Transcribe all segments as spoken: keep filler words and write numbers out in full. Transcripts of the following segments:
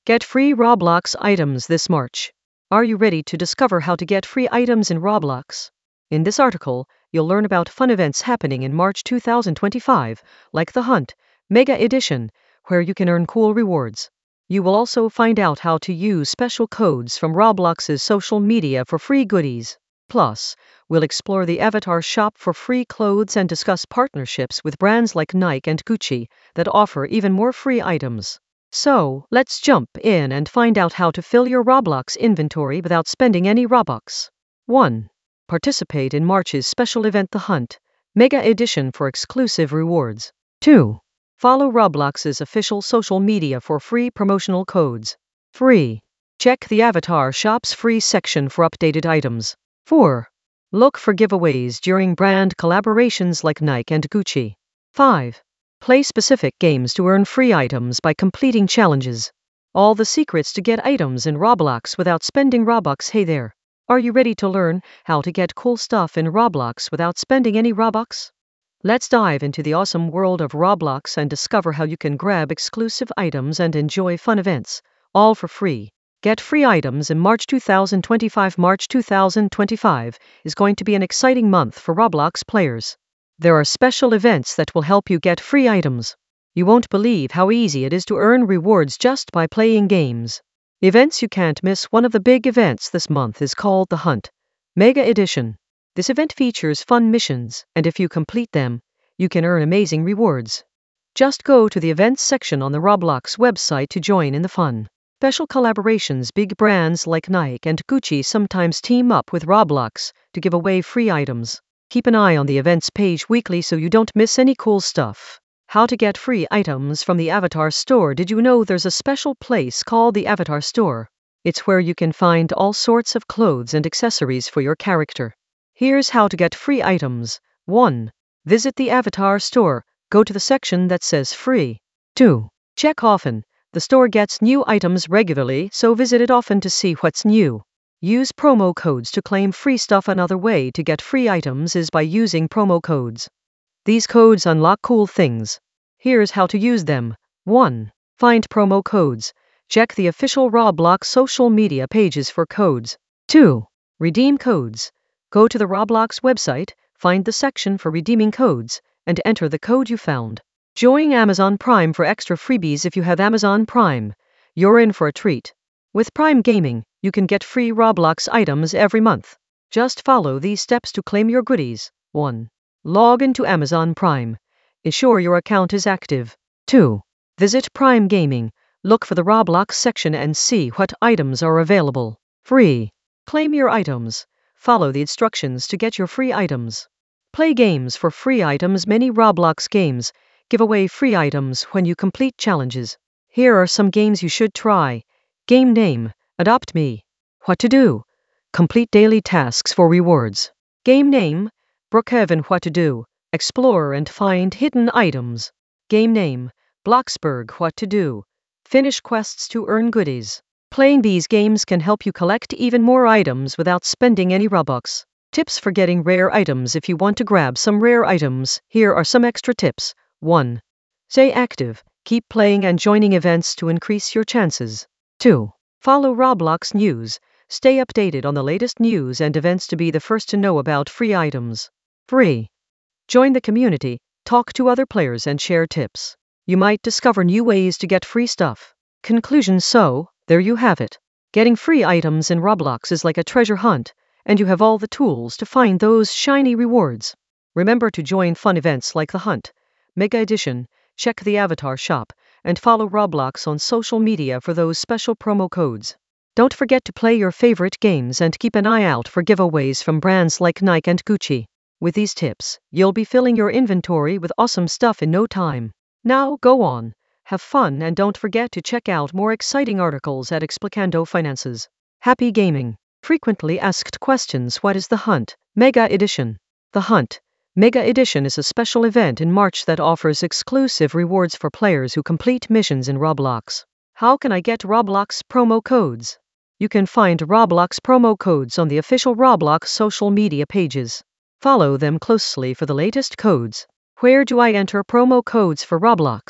Get free Roblox items this March. Are you ready to discover how to get free items in Roblox? In this article, you'll learn about fun events happening in March two thousand twenty-five, like the Hunt Mega Edition, where you can earn cool rewards. You will also find out how to use special codes from Roblox's social media for free goodies. Plus, we'll explore the Avatar shop for free clothes and discuss partnerships with brands like Nike and Gucci that offer even more free items. So, let's jump in and find out how to fill your Roblox inventory without spending any Robux. one. Participate in March's special event The Hunt Mega Edition for exclusive rewards. two. Follow Roblox's official social media for free promotional codes. three. Check the Avatar shop's free section for updated items. four. Look for giveaways during brand collaborations like Nike and Gucci. five. Play specific games to earn free items by completing challenges. All the secrets to get items in Roblox without spending Robux. Hey there! Are you ready to learn how to get cool stuff in Roblox without spending any Robux? Let's dive into the awesome world of Roblox and discover how you can grab exclusive items and enjoy fun events, all for free. Get free items in March two thousand twenty-five. March two thousand twenty-five is going to be an exciting month for Roblox players. There are special events that will help you get free items. You won't believe how easy it is to earn rewards just by playing games. Events you can't miss. One of the big events this month is called the Hunt Mega Edition. This event features fun missions, and if you complete them, you can earn amazing rewards. Just go to the events section on the Roblox website to join in the fun. Special collaborations. Big brands like Nike and Gucci sometimes team up with Roblox to give away free items. Keep an eye on the events page weekly so you don't miss any cool stuff. How to get free items from the Avatar store. Did you know there's a special place called the Avatar store? It's where you can find all sorts of clothes and accessories for your character. Here's how to get free items. one. Visit the Avatar store. Go to the section that says free. two. Check often. The store gets new items regularly, so visit it often to see what's new. Use promo codes to claim free stuff. Another way to get free items is by using promo codes. These codes unlock cool things. Here's how to use them. one. Find promo codes. Check the official Roblox social media pages for codes. two. Redeem codes. Go to the Roblox website, find the section for redeeming codes, and enter the code you found. Join Amazon Prime for extra freebies. If you have Amazon Prime, you're in for a treat. With Prime Gaming, you can get free Roblox items every month. Just follow these steps to claim your goodies. one. Log into Amazon Prime. Ensure your account is active. two. Visit Prime Gaming. Look for the Roblox section and see what items are available. three. Claim your items. Follow the instructions to get your free items. Play games for free items. Many Roblox games give away free items when you complete challenges. Here are some games you should try. Game name: Adopt Me. What to do: complete daily tasks for rewards. Game name: Brookhaven. What to do: explore and find hidden items. Game name: Bloxburg. What to do: finish quests to earn goodies. Playing these games can help you collect even more items without spending any Robux. Tips for getting rare items. If you want to grab some rare items, here are some extra tips. one. Stay active. Keep playing and joining events to increase your chances. two. Follow Roblox news. Stay updated on the latest news and events to be the first to know about free items. three. Join the community. Talk to other players and share tips. You might discover new ways to get free stuff. Conclusion. So, there you have it. Getting free items in Roblox is like a treasure hunt, and you have all the tools to find those shiny rewards. Remember to join fun events like the Hunt Mega Edition, check the Avatar shop, and follow Roblox on social media for those special promo codes. Don't forget to play your favorite games and keep an eye out for giveaways from brands like Nike and Gucci. With these tips, you'll be filling your inventory with awesome stuff in no time. Now, go on, have fun, and don't forget to check out more exciting articles at Explicando Finances. Happy gaming! Frequently asked questions. What is the Hunt Mega Edition? The Hunt Mega Edition is a special event in March that offers exclusive rewards for players who complete missions in Roblox. How can I get Roblox promo codes? You can find Roblox promo codes on the official Roblox social media pages. Follow them closely for the latest codes. Where do I enter promo codes for Roblox?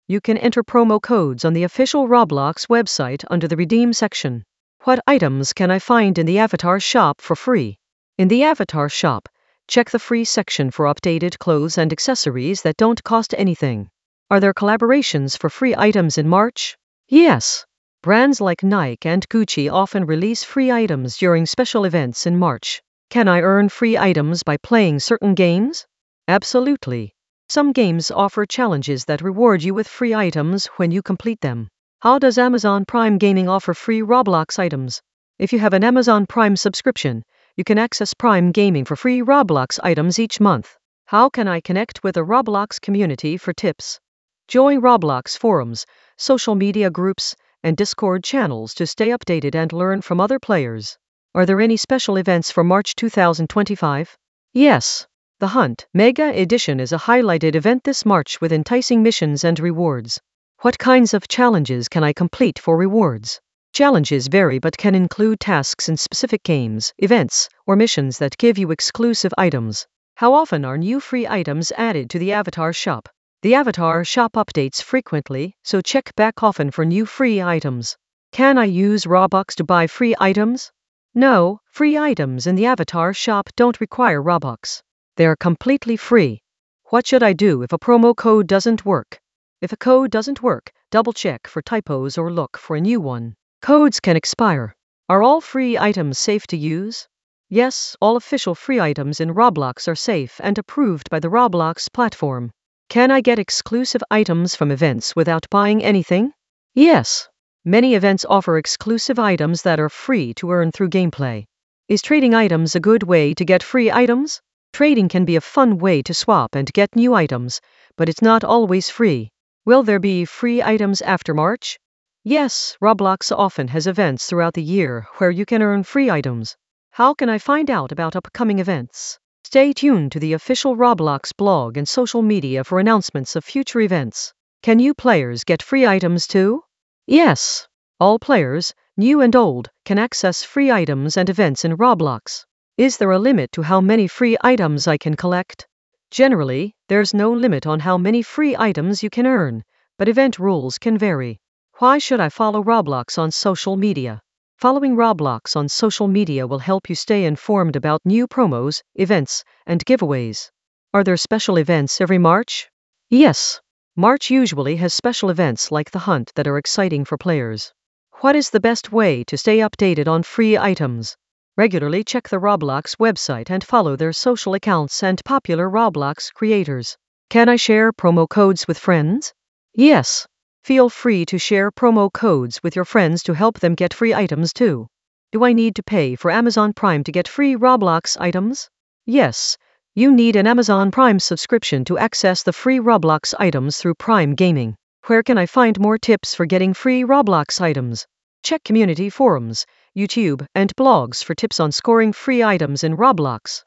You can enter promo codes on the official Roblox website under the Redeem section. What items can I find in the Avatar shop for free? In the Avatar shop, check the free section for updated clothes and accessories that don't cost anything. Are there collaborations for free items in March? Yes. Brands like Nike and Gucci often release free items during special events in March. Can I earn free items by playing certain games? Absolutely. Some games offer challenges that reward you with free items when you complete them. How does Amazon Prime Gaming offer free Roblox items? If you have an Amazon Prime subscription, you can access Prime Gaming for free Roblox items each month. How can I connect with the Roblox community for tips? Join Roblox forums, social media groups, and Discord channels to stay updated and learn from other players. Are there any special events for March two thousand twenty-five? Yes. The Hunt Mega Edition is a highlighted event this March with enticing missions and rewards. What kinds of challenges can I complete for rewards? Challenges vary but can include tasks in specific games, events, or missions that give you exclusive items. How often are new free items added to the Avatar shop? The Avatar shop updates frequently, so check back often for new free items. Can I use Robux to buy free items? No, free items in the Avatar shop don't require Robux. They are completely free. What should I do if a promo code doesn't work? If a code doesn't work, double check for typos or look for a new one. Codes can expire. Are all free items safe to use? Yes, all official free items in Roblox are safe and approved by the Roblox platform. Can I get exclusive items from events without buying anything? Yes. Many events offer exclusive items that are free to earn through gameplay. Is trading items a good way to get free items? Trading can be a fun way to swap and get new items, but it's not always free. Will there be free items after March? Yes, Roblox often has events throughout the year where you can earn free items. How can I find out about upcoming events? Stay tuned to the official Roblox blog and social media for announcements of future events. Can new players get free items too? Yes. All players, new and old, can access free items and events in Roblox. Is there a limit to how many free items I can collect? Generally, there's no limit on how many free items you can earn, but event rules can vary. Why should I follow Roblox on social media? Following Roblox on social media will help you stay informed about new promos, events, and giveaways. Are there special events every March? Yes. March usually has special events like the Hunt that are exciting for players. What is the best way to stay updated on free items? Regularly check the Roblox website and follow their social accounts and popular Roblox creators. Can I share promo codes with friends? Yes. Feel free to share promo codes with your friends to help them get free items too. Do I need to pay for Amazon Prime to get free Roblox items? Yes. You need an Amazon Prime subscription to access the free Roblox items through Prime Gaming. Where can I find more tips for getting free Roblox items? Check community forums, YouTube, and blogs for tips on scoring free items in Roblox.